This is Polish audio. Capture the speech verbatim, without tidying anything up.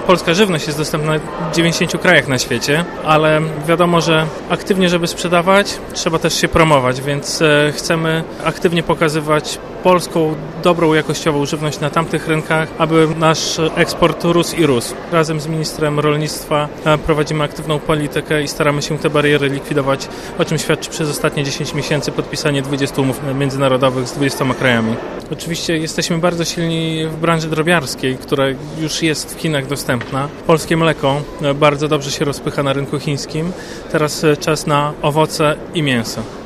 polska żywność jest dostępna w dziewięćdziesięciu krajach na świecie, ale wiadomo, że aktywnie, żeby sprzedawać, trzeba też się promować, więc chcemy aktywnie pokazywać polską, dobrą, jakościową żywność na tamtych rynkach, aby nasz eksport rósł i rósł. Razem z ministrem rolnictwa prowadzimy aktywną politykę i staramy się te bariery likwidować, o czym świadczy przez ostatnie dziesięć miesięcy podpisanie dwudziestu umów międzynarodowych z dwudziestoma krajami. Oczywiście jesteśmy bardzo silni w branży drobiarskiej, która już jest w Chinach dostępna. Polskie mleko bardzo dobrze się rozpycha na rynku chińskim. Teraz czas na owoce i mięso.